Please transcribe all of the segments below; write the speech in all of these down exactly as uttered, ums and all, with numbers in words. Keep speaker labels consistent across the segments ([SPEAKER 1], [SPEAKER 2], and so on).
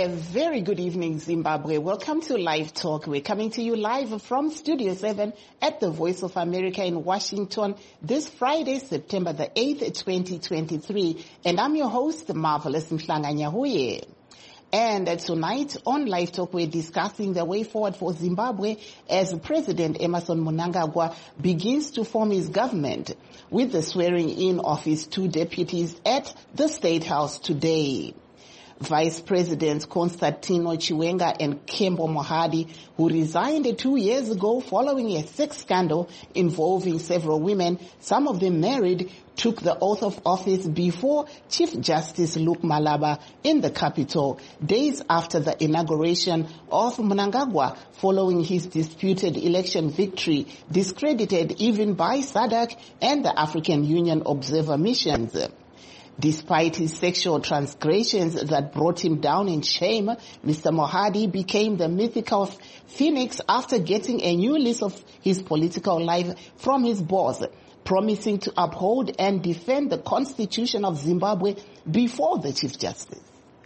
[SPEAKER 1] A very good evening, Zimbabwe. Welcome to Live Talk. We're coming to you live from Studio seven at the Voice of America in Washington this Friday, September the eighth, twenty twenty-three. And I'm your host, Marvelous Mhlanganyahuye. And tonight on Live Talk, we're discussing the way forward for Zimbabwe as President Emmerson Mnangagwa begins to form his government with the swearing in of his two deputies at the State House today. Vice Presidents Constantino Chiwenga and Kembo Mohadi, who resigned two years ago following a sex scandal involving several women, some of them married, took the oath of office before Chief Justice Luke Malaba in the capital, days after the inauguration of Mnangagwa following his disputed election victory, discredited even by SADC and the African Union observer missions. Despite his sexual transgressions that brought him down in shame, Mister Mohadi became the mythical phoenix after getting a new lease of his political life from his boss, promising to uphold and defend the Constitution of Zimbabwe before the Chief Justice.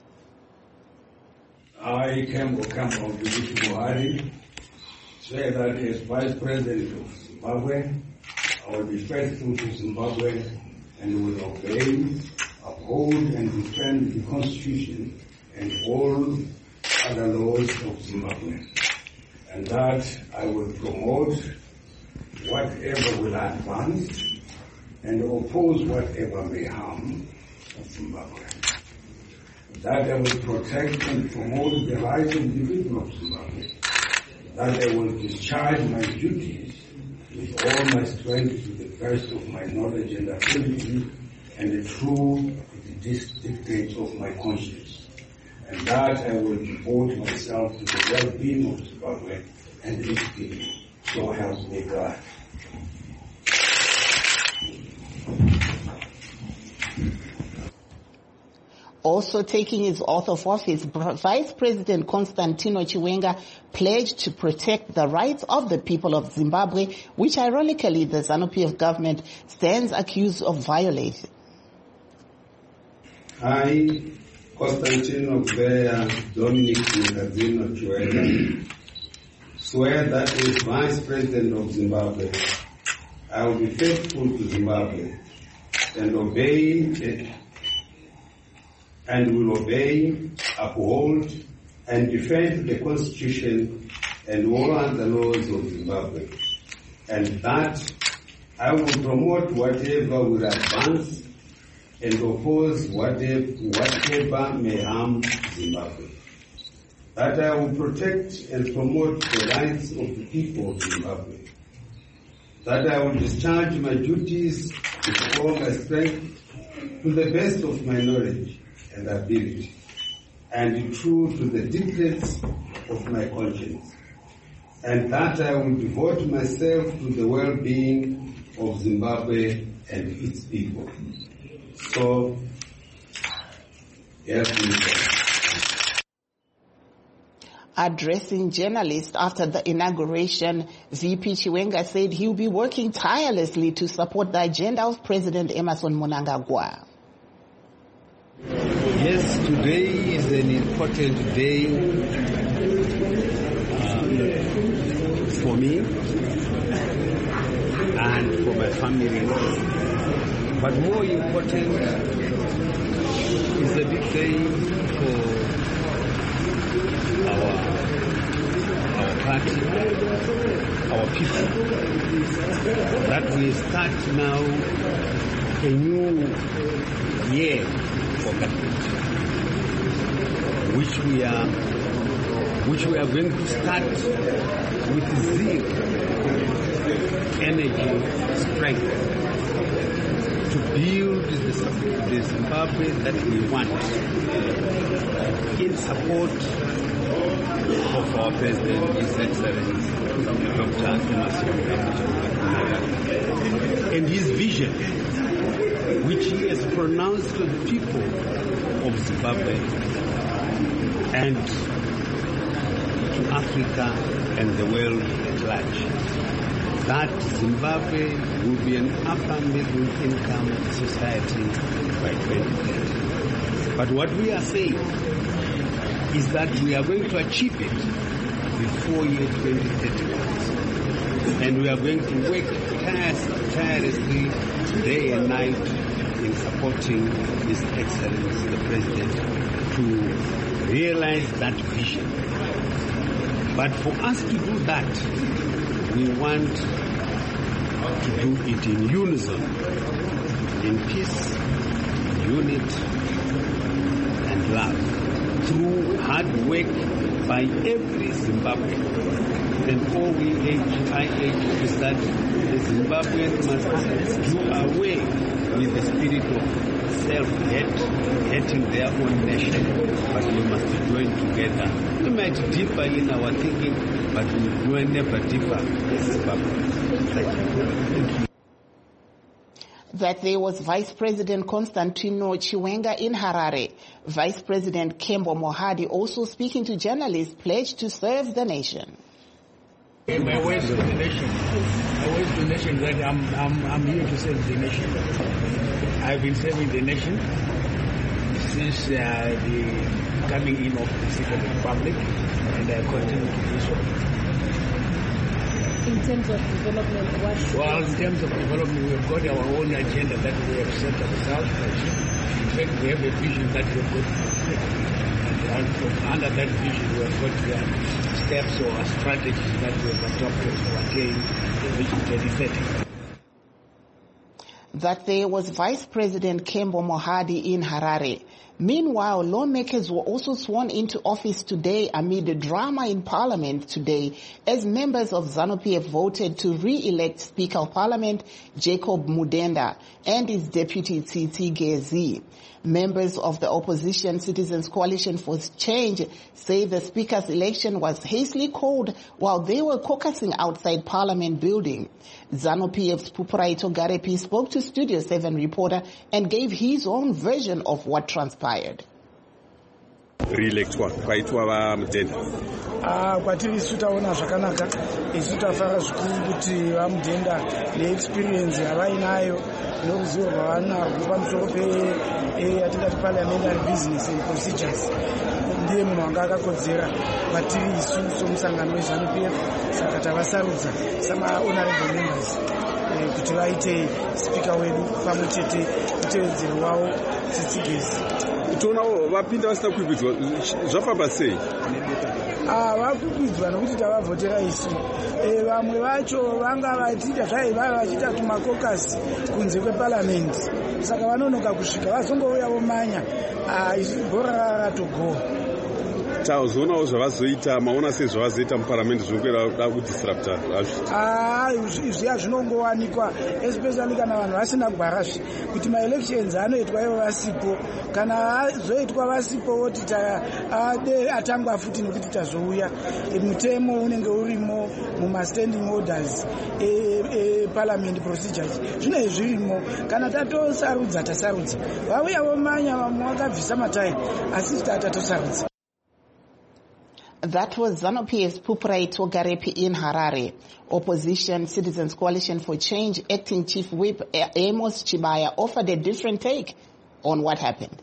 [SPEAKER 2] I, Kembo Kembo Mohadi, say that as Vice President of Zimbabwe, I will be faithful to Zimbabwe and will obey, uphold and defend the Constitution and all other laws of Zimbabwe. And that I will promote whatever will advance and oppose whatever may harm Zimbabwe. That I will protect and promote the rights of the people of Zimbabwe. That I will discharge my duties with all my strength to the best of my knowledge and ability and true to the dictates of my conscience. And that I will devote myself to the well-being of Zimbabwe and its people. So help me God.
[SPEAKER 1] Also taking his oath of office, Vice President Constantino Chiwenga pledged to protect the rights of the people of Zimbabwe, which ironically the ZANU-P F government stands accused of violating.
[SPEAKER 3] I, Constantino Dominic Nkazino Chiwenga, swear that as Vice President of Zimbabwe, I will be faithful to Zimbabwe and obey it, and will obey, uphold, and defend the Constitution and all other laws of Zimbabwe, and that I will promote whatever will advance and oppose whatever, whatever may harm Zimbabwe. That I will protect and promote the rights of the people of Zimbabwe. That I will discharge my duties with all my strength to the best of my knowledge and ability, and true to the dictates of my conscience, and that I will devote myself to the well-being of Zimbabwe and its people. So, yes, please.
[SPEAKER 1] Addressing journalists after the inauguration, V P Chiwenga said he will be working tirelessly to support the agenda of President Emmerson Mnangagwa.
[SPEAKER 4] Yes, today is an important day uh, for me and for my family. But more important is a big day for our our party, our people. That we start now a new year for government, which we are, which we are going to start with zeal, energy, strength, to build the, the Zimbabwe that we want, in support of our President, His Excellency, Doctor Emmerson Mnangagwa, and his vision, which he has pronounced to the people of Zimbabwe and to Africa and the world at large, that Zimbabwe will be an upper middle income society by twenty thirty. But what we are saying is that we are going to achieve it before year twenty thirty-one. And we are going to work tirelessly day and night in supporting His Excellency the President to realize that vision. But for us to do that, we want to do it in unison, in peace, unit, and love, through hard work by every Zimbabwean. And all we urge, I urge is that the Zimbabweans must do away with the spirit of self-hate, hating their own nation, but we must join together. We might differ in our thinking, but we will never differ as Zimbabweans. Thank you.
[SPEAKER 1] That there was Vice President Constantino Chiwenga in Harare. Vice President Kembo Mohadi, also speaking to journalists, pledged to serve the nation.
[SPEAKER 5] My ways of the nation, my ways of the nation that I'm, I'm, I'm here to serve the nation. I've been serving the nation since uh, the coming in of the Second Republic, and I continue to do so.
[SPEAKER 6] In terms of development, what?
[SPEAKER 5] Well, in terms of development, we've got our own agenda that we have set ourselves. In fact, we have a vision that we've got. And from under that vision, we have got the steps or strategies that we have adopted to attain the Vision twenty thirty.
[SPEAKER 1] That there was Vice President Kembo Mohadi in Harare. Meanwhile, lawmakers were also sworn into office today amid a drama in Parliament today as members of ZANU-P F voted to re-elect Speaker of Parliament Jacob Mudenda and his deputy Tsitsi Gezi. Members of the opposition Citizens Coalition for Change say the Speaker's election was hastily called while they were caucusing outside Parliament building. ZANU-P F's Pupuraito Garepi spoke to Studio seven reporter and gave his own version of what transpired.
[SPEAKER 7] Re-electwa kwaitwa va Mudenda.
[SPEAKER 8] Ah, kwatiri isu taona zvakanaka, isu tafara zvikuru kuti va Mudenda neexperience yavainayo noruzivo rwavanarwo pamusoro peyatingati parliamentary business and procedures. Ndiye munhu wanga akakodzera kwatiri isu somusangano weZANU-P F, saka tavasarudza sama honorable members kuti vaite speaker wedu pamwe chete mutevedzeri wavo Tsitsi Gezi.
[SPEAKER 7] Tona vapinda vasina kukwikwidzwa zvafamba sei?
[SPEAKER 8] Ah, vakwikwidzwa nokuti tavavhotera isu. Eh, vamwe vacho vanga vachiita zvaiva vachiita tumakokasi kunze kweparliament. Saka vanonoka kusvika vazongouya vomanya. Ah, isu bhora ratogoa.
[SPEAKER 7] Tazonawo zvavazoita, maona sei zvavazoita muparliament zvinokwera kuda kudisrupta hazvo?
[SPEAKER 8] Ah, zviya zvinongowanikwa especially kana vanhu vasina gwarashi kuti ma-elections anoitwa ivo vasipo, kana zoitwa vasipo voti atangwa futi nokuti tazouya mutemo unenge urimo muma-standing orders e-parliament procedures zvinenge zvirimo, kana tatosarudza tasarudza, vauya vomanya vamwe vakabvisa matayi asi tatatosarudza.
[SPEAKER 1] That was ZANU-P F's Pupuraito Garepi in Harare. Opposition Citizens Coalition for Change Acting Chief Whip Amos Chibaya offered a different take on what happened.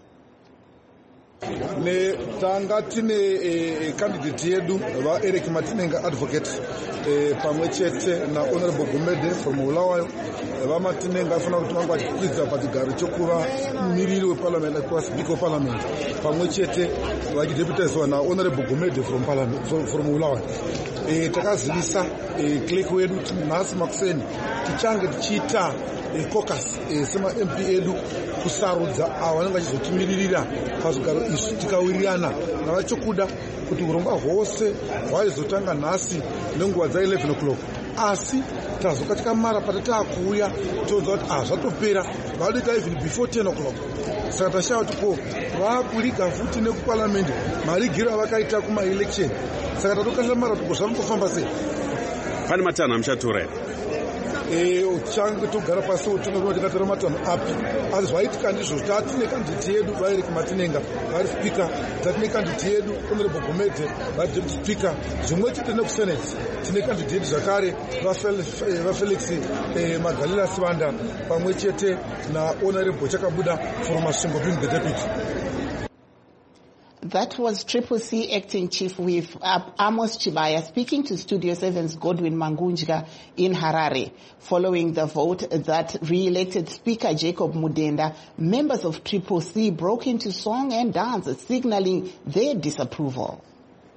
[SPEAKER 9] Ne tanga tine candidate yedu va Eric Matinenga advocate pamwe chete na honorable Gumede from Bulawayo va Matinenga afuna kuti vanga vachikwidza pachigaro chokuva miriri weparliament akuva speaker of parliament pamwe chete vachideputizwa na honorable Gumede from parliament from Bulawayo. E takazivisa clerk wedu nhasi makuseni tichange tichiita caucus sema M P edu kusarudza ava vanenge vachizotimiririra pazvigaro izvi tikawirirana navachokuda kuti urongwa hwose hwaizotanga nhasi nenguva dza eleven o'clock, asi tazoka tikamara patatakuuya toudza kuti ah zvatopera vadoita even before ten o'clock. Saka tashava kuti ko vakuliga futi nekuparliament marigiro avakaita kuma-election, saka tatokasira mara toko zvamukufamba sei.
[SPEAKER 7] Pane matanho amuchatora here?
[SPEAKER 9] Eh, uchange togara pasi utongoona tikatora matanho api, asi zvaitika ndizvo tatine candidate yedu vaEric Matinenga vari speaker, tatine candidate yedu honorable Gumede vari deputy speaker, zvimwe chete nekusenate tine candidate zvakare vaFelix Magalila Sibanda pamwe chete na honorable Chakabuda from Masvingo being the deputy.
[SPEAKER 1] That was Triple C Acting Chief Whip uh, Amos Chibaya speaking to Studio seven's Godwin Mangunjka in Harare. Following the vote that re-elected Speaker Jacob Mudenda, members of Triple C broke into song and dance, signaling their disapproval.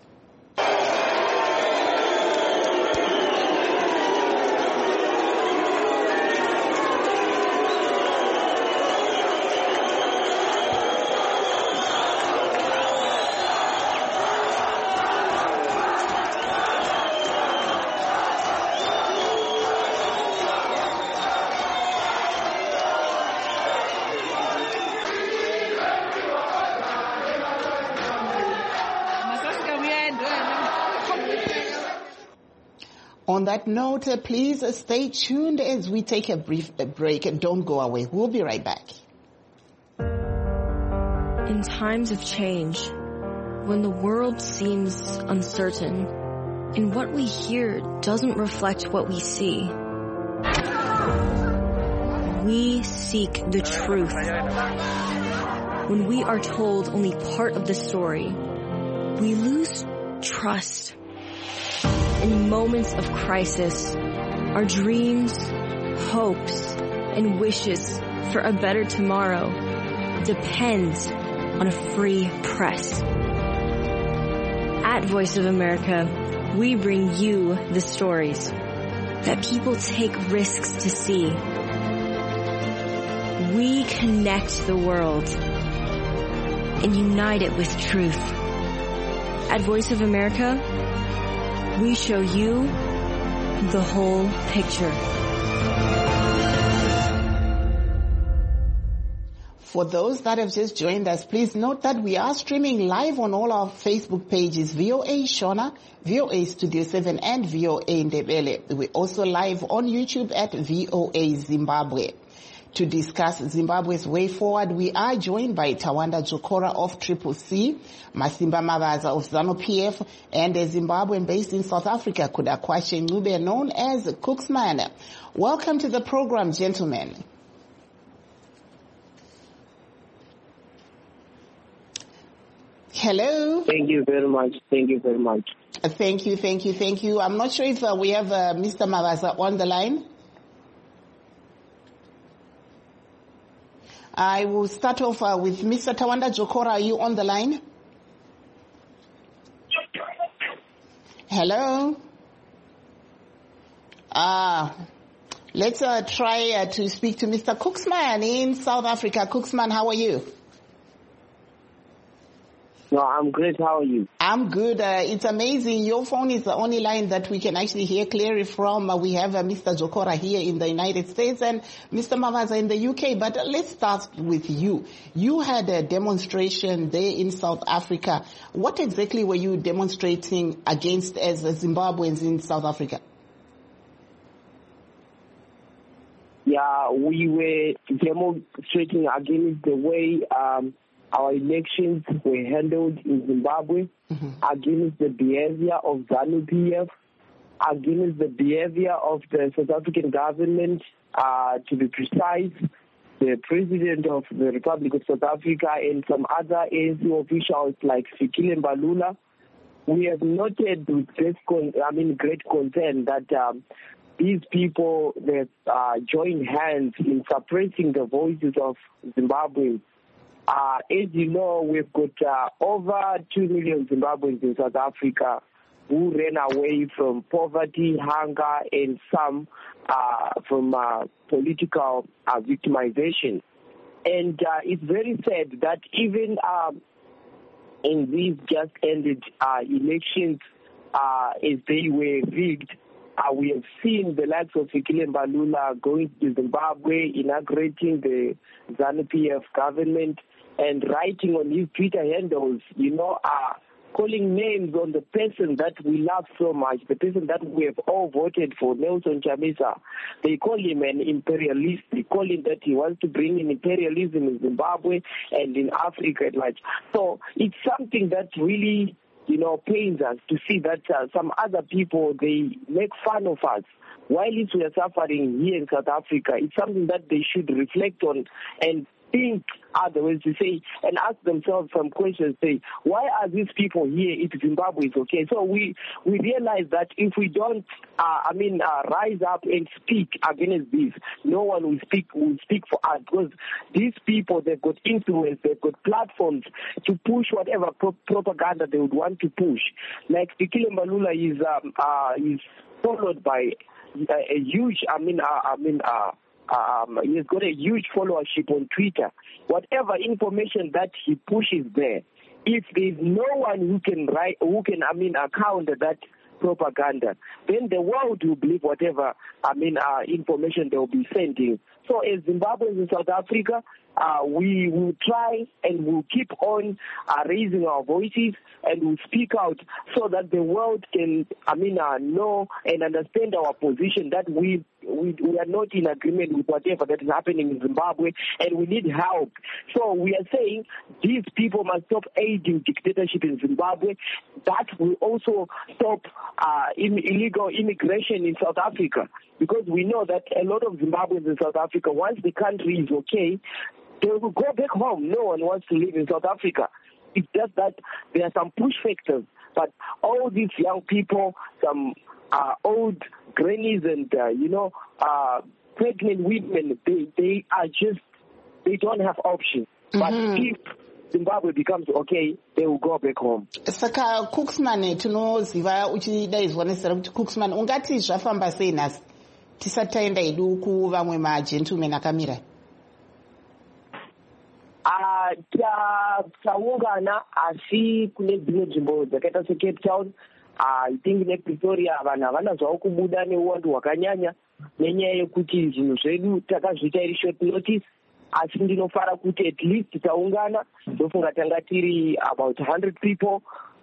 [SPEAKER 1] On that note, uh, please uh, stay tuned as we take a brief uh, break. Don't go away. We'll be right back.
[SPEAKER 10] In times of change, when the world seems uncertain, and what we hear doesn't reflect what we see, we seek the truth. When we are told only part of the story, we lose trust. In moments of crisis, our dreams, hopes, and wishes for a better tomorrow depends on a free press. At Voice of America, we bring you the stories that people take risks to see. We connect the world and unite it with truth. At Voice of America, we show you the whole picture.
[SPEAKER 1] For those that have just joined us, please note that we are streaming live on all our Facebook pages, V O A Shona, V O A Studio seven, and V O A Ndebele. We're also live on YouTube at V O A Zimbabwe. To discuss Zimbabwe's way forward, we are joined by Tawanda Jokora of Triple C, Masimba Mavaza of ZANU-P F, and a Zimbabwean based in South Africa, Kudakwashe Ncube, known as Cooksman. Welcome to the program, gentlemen. Hello.
[SPEAKER 11] Thank you very much. Thank you very much.
[SPEAKER 1] Uh, thank you, thank you, thank you. I'm not sure if uh, we have uh, Mister Mavaza on the line. I will start off uh, with Mister Tawanda Jokora. Are you on the line? Hello? Uh, let's uh, try uh, to speak to Mister Cooksman in South Africa. Cooksman, how are you?
[SPEAKER 11] No, I'm great. How are you?
[SPEAKER 1] I'm good. Uh, it's amazing. Your phone is the only line that we can actually hear clearly from. Uh, we have uh, Mister Jokora here in the United States and Mister Mavaza in the U K. But uh, let's start with you. You had a demonstration there in South Africa. What exactly were you demonstrating against as uh, Zimbabweans in South Africa?
[SPEAKER 11] Yeah, we were demonstrating against the way um, our elections were handled in Zimbabwe, mm-hmm. against the behavior of ZANU-P F, against the behavior of the South African government, uh, to be precise, the President of the Republic of South Africa and some other A N C officials like Fikile Mbalula. We have noted with great, con- I mean, great concern that um, these people that uh, join hands in suppressing the voices of Zimbabweans. Uh, as you know, we've got uh, over two million Zimbabweans in South Africa who ran away from poverty, hunger, and some uh, from uh, political uh, victimization. And uh, it's very sad that even um, in these just ended uh, elections, uh, as they were rigged, uh, we have seen the likes of Fikile Mbalula going to Zimbabwe, inaugurating the ZANU-P F government, and writing on his Twitter handles, you know, uh, calling names on the person that we love so much, the person that we have all voted for, Nelson Chamisa. They call him an imperialist. They call him that he wants to bring in imperialism in Zimbabwe and in Africa at large. So it's something that really, you know, pains us to see that uh, some other people, they make fun of us. While we are suffering here in South Africa, it's something that they should reflect on and think otherwise, to say and ask themselves some questions. Say, why are these people here if Zimbabwe is okay? So we we realize that if we don't, uh, I mean, uh, rise up and speak against this, no one will speak will speak for us, because these people, they've got influence, they've got platforms to push whatever pro- propaganda they would want to push. Like Fikile Mbalula is um, uh, is followed by a, a huge, I mean, uh, I mean. Uh, Um, he's got a huge followership on Twitter. Whatever information that he pushes there, if there's no one who can write, who can, I mean, uh, counter that propaganda, then the world will believe whatever, I mean, uh, information they will be sending. So as Zimbabweans in South Africa, uh, we will try and we'll keep on uh, raising our voices and we'll speak out so that the world can, I mean, uh, know and understand our position, that we, we we are not in agreement with whatever that is happening in Zimbabwe, and we need help. So we are saying these people must stop aiding dictatorship in Zimbabwe. That will also stop uh, im- illegal immigration in South Africa, because we know that a lot of Zimbabweans in South Africa, once the country is okay, they will go back home. No one wants to live in South Africa. It's just that there are some push factors. But all these young people, some uh, old grannies and, uh, you know, uh, pregnant women, they, they are just, they don't have options. Mm-hmm. But if Zimbabwe becomes okay, they will go back home.
[SPEAKER 1] Saka Cooksman tinoziva uchidaidzwa nezera kuti Cooksman ungati zvafamba sei nhasi tisati taenda hedu kuvamwe magentlemen akamira?
[SPEAKER 11] Uh, taungana asi kune dzimwe nzvimbo dzakaita seCape Town, I think nePretoria vanhu havana zvavo kubuda neuwandu hwakanyanya nenyaya yekuti zvinhu zvedu takazviita iri short notice. Asi ndinofara kuti at least taungana, ndofunga tanga tiri about one hundred people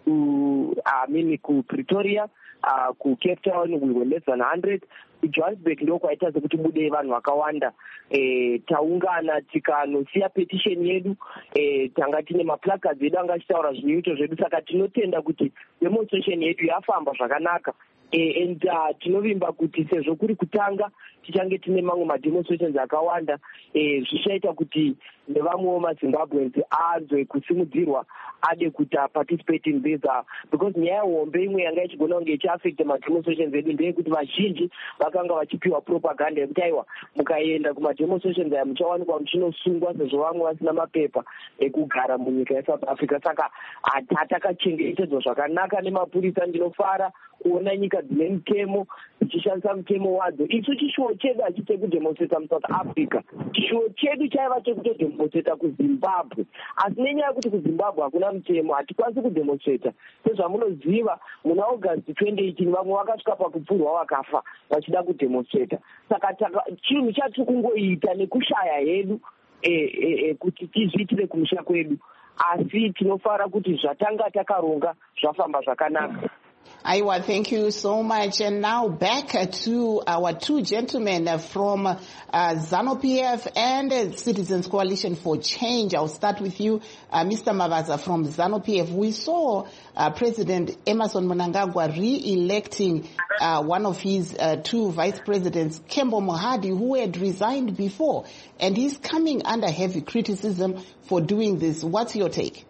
[SPEAKER 11] ku, I mean, ku Pretoria, uh, ku Cape Town we were less than one hundred. Johannesburg ndiko kwaita sekuti bude vanhu vakawanda. Eh, taungana tikanosiya petition yedu, eh, tanga tine maplacards edu anga achitaura zvinoito zvedu, saka tinotenda kuti demonstration yedu yafamba zvakanaka. Eh, and uh, tinovimba kuti sezvo kuri kutanga tichange tine mamwe mademonstrations akawanda, eh, zvichaita kuti nevamwewo maZimbabweans anzwe kusimudzirwa ade kuti participate in this, uh, because nyaya hombe imwe yanga ichigona kunge ichiaffecta mademonstrations edu ndeyekuti vazhinji vakanga vachipiwa propaganda yekuti aiwa mukaenda kumademonstrations aya muchawanikwa muchinosungwa sezvo vamwe vasina mapepa ekugara munyika yeSouth Africa. Saka hatakachengetedzwa zvakanaka nemapurisa. Ndinofara kuona nyika dzine mutemo dzichishandisa mutemo wadzo. Isu chishuwo chedu hachite kudemonstrata muSouth Africa, chishuwo chedu chaiva chekutodemonstrata kuZimbabwe. Asi nenyaya yekuti kuZimbabwe hakuna mutemo, hatikwanisi kudemonstrata. Sezvamunoziva, muna August twenty eighteen vamwe vakasvika pakupfurwa vakafa vachida kudemonstrata. Saka chinhu chatiri kungoita nekushaya hedu eh, eh, kuti tizviitire kumusha kwedu, asi tinofara kuti zvatanga takaronga zvafamba zvakanaka.
[SPEAKER 1] Aiwa, thank you so much. And now back to our two gentlemen from uh, ZANU-P F and uh, Citizens Coalition for Change. I'll start with you, uh, Mister Mavaza from ZANU-P F. We saw uh, President Emmerson Mnangagwa re-electing uh, one of his uh, two vice presidents, Kembo Mohadi, who had resigned before, and he's coming under heavy criticism for doing this. What's your take?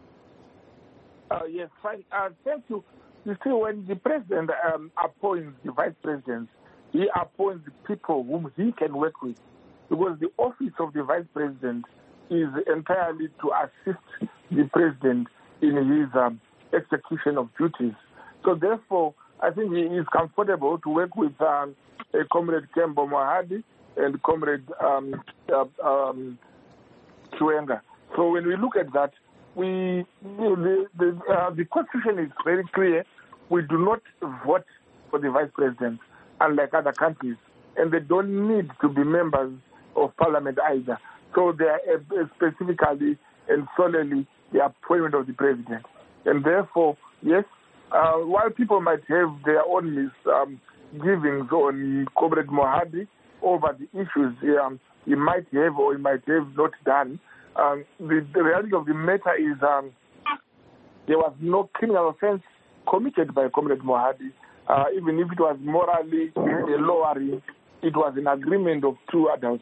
[SPEAKER 12] Uh, yes, fine. Uh, thank you. You see, when the president um, appoints the vice presidents, he appoints the people whom he can work with, because the office of the vice president is entirely to assist the president in his um, execution of duties. So therefore, I think he is comfortable to work with um, a Comrade Kembo Mohadi and Comrade um, uh, um, Chiwenga. So when we look at that, We, you know, the, the, uh, the Constitution is very clear. We do not vote for the vice president, unlike other countries, and they don't need to be members of parliament either. So they are uh, specifically and solely the appointment of the president. And therefore, yes, uh, while people might have their own misgivings um, on Comrade Mohadi over the issues um, he might have or he might have not done, Um, the, the reality of the matter is um, there was no criminal offense committed by Comrade Mohadi. Uh, even if it was morally lowering, it was an agreement of two adults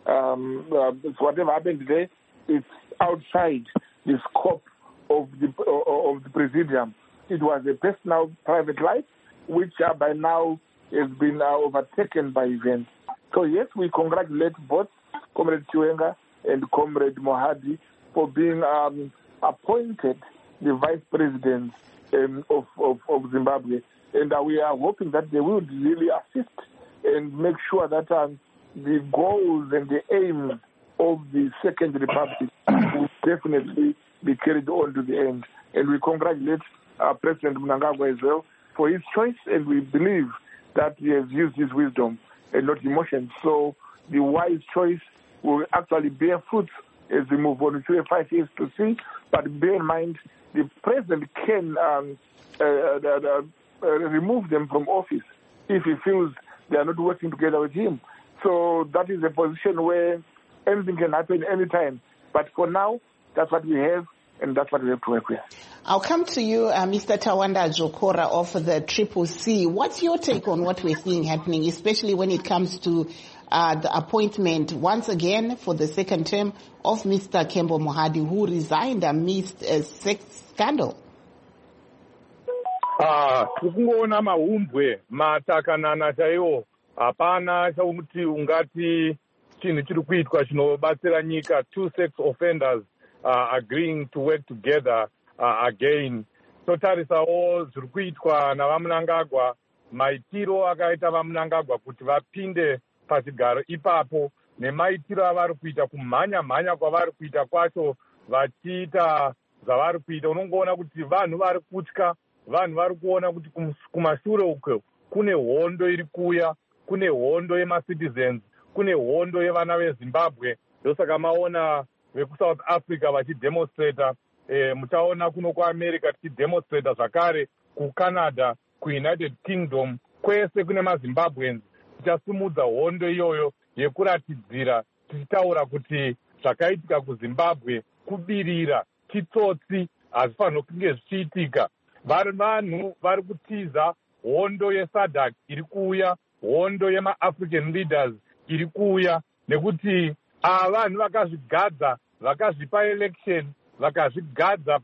[SPEAKER 12] um, uh, whatever happened today is outside the scope of the uh, of the presidium. It was a personal, private life, which uh, by now has been uh, overtaken by events. So yes, we congratulate both Comrade Chiwenga and Comrade Mohadi for being um, appointed the vice president um, of, of, of Zimbabwe. And uh, we are hoping that they will really assist and make sure that um, the goals and the aims of the Second Republic will definitely be carried on to the end. And we congratulate uh, President Mnangagwa as well for his choice, and we believe that he has used his wisdom and not emotions. So the wise choice will actually bear fruit as we move on to five years to see. But bear in mind, the president can um, uh, uh, uh, remove them from office if he feels they are not working together with him. So that is a position where anything can happen anytime. But for now, that's what we have, and that's what we have to work with.
[SPEAKER 1] I'll come to you, uh, Mister Tawanda Jokora of the Triple C. What's your take on what we're seeing happening, especially when it comes to uh, the appointment, once again, for the second term of Mister Kembo Mohadi, who resigned amidst a sex scandal?
[SPEAKER 13] Ah, kukungoona mahumbwe matakanana chaiwo hapana chauti ungati chinhu chiri kuitwa chinobatsira nyika. Two sex offenders uh, agreeing to work together uh, again. Totarisawo zviri kuitwa navamunangagwa, maitiro akaita vamunangagwa kuti vapinde pachigaro ipapo, nemaitiro avari kuita, kumhanya mhanya kwavari kuita kwacho vachiita zvavari kuita. Unongoona kuti vanhu vari kutya, vanhu vari kuona kuti kumashure uko kune hondo iri kuuya, kune hondo yemacitizens, kune hondo yevana veZimbabwe. Ndosaka maona vekuSouth Africa vachidemonstrata, eh, muchaona kuno kuAmerica tichidemonstrata zvakare, kuCanada, kuUnited Kingdom, kwese kune maZimbabweans. Tichasimudza hondo iyoyo yekuratidzira tichitaura kuti zvakaitika kuZimbabwe kubirira, chitsotsi, hazvifanira kunge zvichiitika. Vari vanhu vari kutiza hondo yeSADC iri kuuya, hondo yemaAfrican leaders iri kuuya, nekuti ava vanhu vakazvigadza, vakazvipa election, vakazvigadza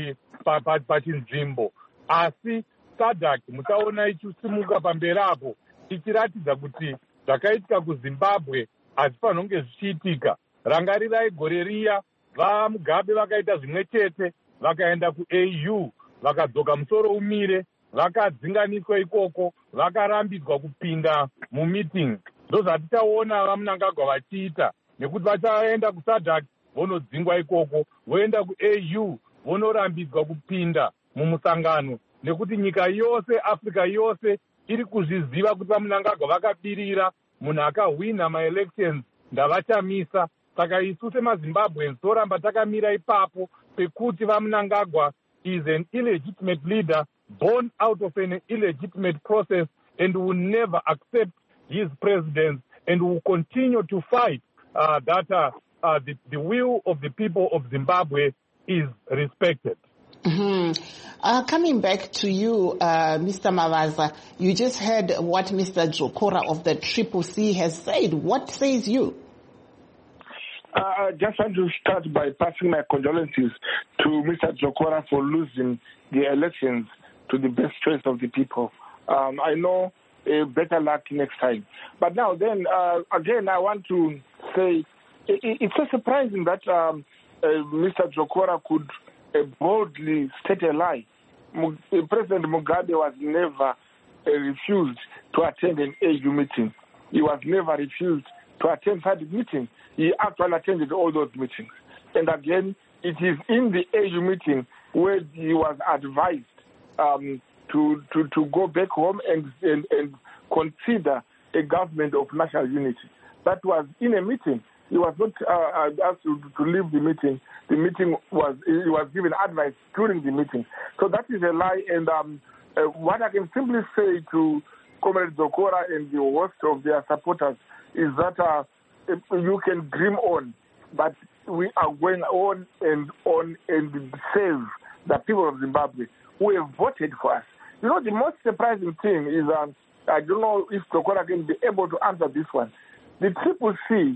[SPEAKER 13] pachinzvimbo. Asi SADC muchaona ichisimuka pamberi apo ichiratidza kuti zvakaitika kuZimbabwe hazvifanira kunge zvichiitika. Rangarirai gore riya vaMugabe vakaita zvimwe chete, vakaenda kuA U, vakadzoka musoro umire, vakadzinganiswa ikoko, vakarambidzwa kupinda mumeeting. Ndozvatichaona vamunangagwa vachiita, nekuti vachaenda kuSADC vonodzingwa ikoko, voenda kuA U vonorambidzwa kupinda mumusangano, nekuti nyika yose, Africa yose iri kuzviziva kuti vamunangagwa vakabirira, munhu akahwina maelections ndavachamisa. Saka isu semaZimbabweans toramba takamira ipapo pekuti vamunangagwa is an illegitimate leader born out of an illegitimate process, and will never accept his president, and will continue to fight uh, that uh, uh, the, the will of the people of Zimbabwe is respected.
[SPEAKER 1] Mm-hmm. Uh, coming back to you, uh, Mister Mavaza, you just heard what Mister Jokora of the Triple C has said. What says you?
[SPEAKER 12] Uh, I just want to start by passing my condolences to Mister Jokora for losing the elections to the best choice of the people. Um, I know uh, better luck next time. But now then, uh, again, I want to say it, it's so surprising that um, uh, Mister Jokora could uh, boldly state a lie. Mug- President Mugabe was never uh, refused to attend an A U meeting. He was never refused to attend SADC meeting. He actually attended all those meetings. And again, it is in the A U meeting where he was advised um, to, to, to go back home and, and, and consider a government of national unity. That was in a meeting. He was not uh, asked to, to leave the meeting. The meeting was, he was given advice during the meeting. So that is a lie. And um, uh, what I can simply say to Comrade Jokora and the host of their supporters is that uh, you can dream on, but we are going on and on and save the people of Zimbabwe who have voted for us. You know, the most surprising thing is, um, I don't know if Jokora can be able to answer this one. The Triple C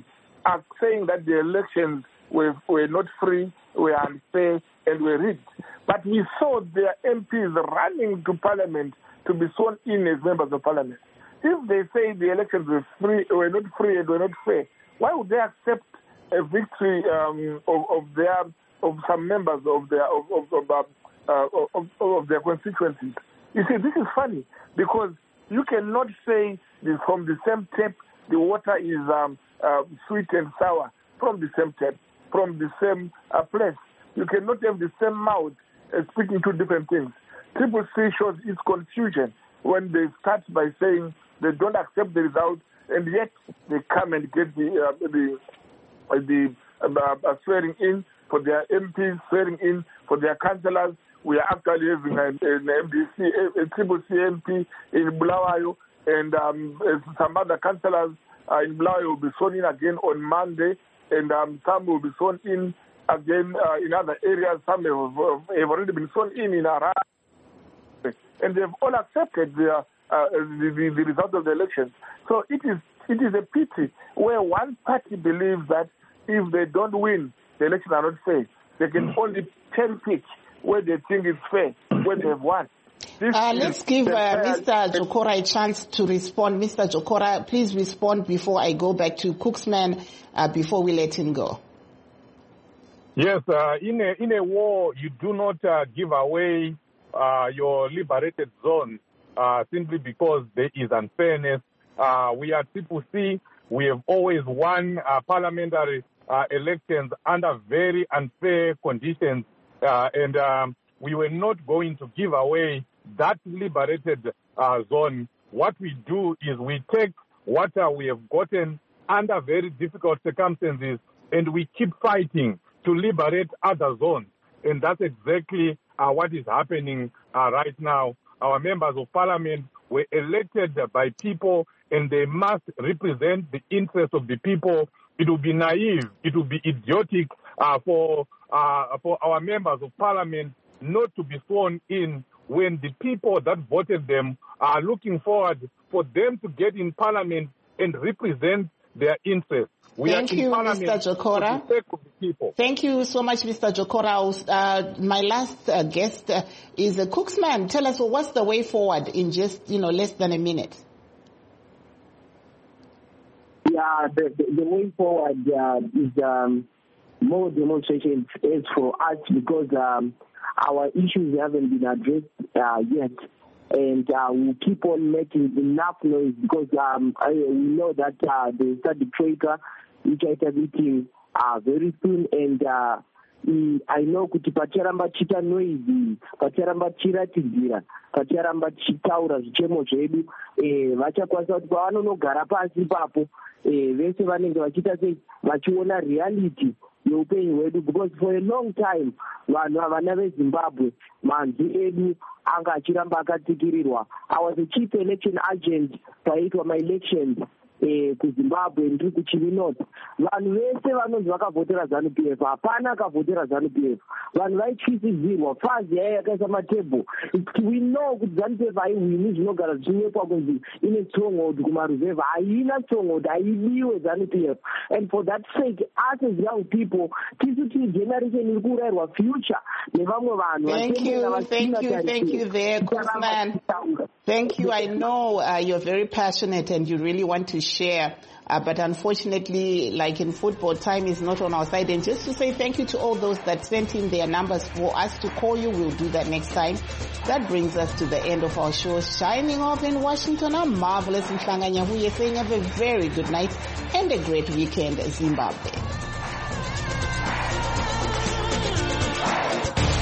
[SPEAKER 12] are saying that the elections were, were not free, were unfair, and were rigged. But we saw their M Ps running to Parliament to be sworn in as members of Parliament. If they say the elections were free, were not free and were not fair, why would they accept a victory um, of, of their of some members of their of of, of, uh, of, of their constituencies? You see, this is funny because you cannot say this from the same tap the water is um, uh, sweet and sour from the same tap, from the same uh, place. You cannot have the same mouth uh, speaking two different things. Triple C shows its confusion when they start by saying they don't accept the result, and yet they come and get the uh, the uh, the uh, uh, swearing in for their M Ps, swearing in for their councillors. We are actually having an, an M D C, a, a Triple C M P in Bulawayo, and um, some other councillors uh, in Bulawayo will be sworn in again on Monday, and um, some will be sworn in again uh, in other areas. Some have, have already been sworn in in Harare, and they've all accepted the, uh, the, the, the result of the election. So it is it is a pity where one party believes that if they don't win, the elections are not fair. They can only cherry pick where they think it's fair, where they have won.
[SPEAKER 1] Uh, let's give uh, Mister Jokora a chance to respond. Mister Jokora, please respond before I go back to Cooksman, uh, before we let him go.
[SPEAKER 13] Yes, uh, in a in a war, you do not uh, give away uh, your liberated zone uh, simply because there is unfairness. Uh, we at Triple C, we have always won uh, parliamentary uh, elections under very unfair conditions. Uh, and um, we were not going to give away that liberated uh, zone. What we do is we take what uh, we have gotten under very difficult circumstances and we keep fighting to liberate other zones. And that's exactly uh, what is happening uh, right now. Our members of parliament were elected by people and they must represent the interests of the people. It would be naive, it would be idiotic uh, for Uh, for our members of parliament not to be sworn in when the people that voted them are looking forward for them to get in parliament and represent their interests. We
[SPEAKER 1] Thank you, Mister Jokora. Thank you so much, Mister Jokora. Uh, my last uh, guest uh, is uh, Cooksman. Tell us, well, what's the way forward in just, you know, less than a minute?
[SPEAKER 11] Yeah, the, the, the way forward uh, is um, more demonstrations as for us because um, our issues haven't been addressed uh, yet. And uh, we'll keep on making enough noise because um, I, we know that uh, they start the traitor, which I meeting uh, very soon. And uh, I know kuti pacharamba chita noise, pacharamba chiratidzira, pacharamba chitaura zvichemo zvedu, vachakwanisa kuti pavanonogara pasi ipapo vese vanenge vachiita sei vachiona reality yeupenyu hwedu because for a long time vanhu havana vezimbabwe manzi edu anga achiramba akatikirirwa. I was a chief election agent paiitwa ma-elections eh, kuzimbabwe ndiri kuchivi north. Vanhu vese vanonzi vakavhotera ZANU P F hapana akavhotera ZANU P F. Vanhu vaityisidzirwa fazi yaiya yakaisa matebho. We know kuti ZANU P F haihwini zvinogara zvichinyepa kunzi ine stronghold kumaruzevha. Haina stronghold, haidiwe ZANU P F. And for that sake, us as young people, tisu tiri generation iri kuurayirwa future nevamwe vanhu.
[SPEAKER 1] Thank you, thank you, thank you there, Cooksman. Thank you. I know uh, you're very passionate and you really want to share. Uh, but unfortunately, like in football, time is not on our side. And just to say thank you to all those that sent in their numbers for us to call you. We'll do that next time. That brings us to the end of our show. Shining off in Washington, I'm Marvelous Mhlanga Nyahuye saying have a very good night and a great weekend, Zimbabwe.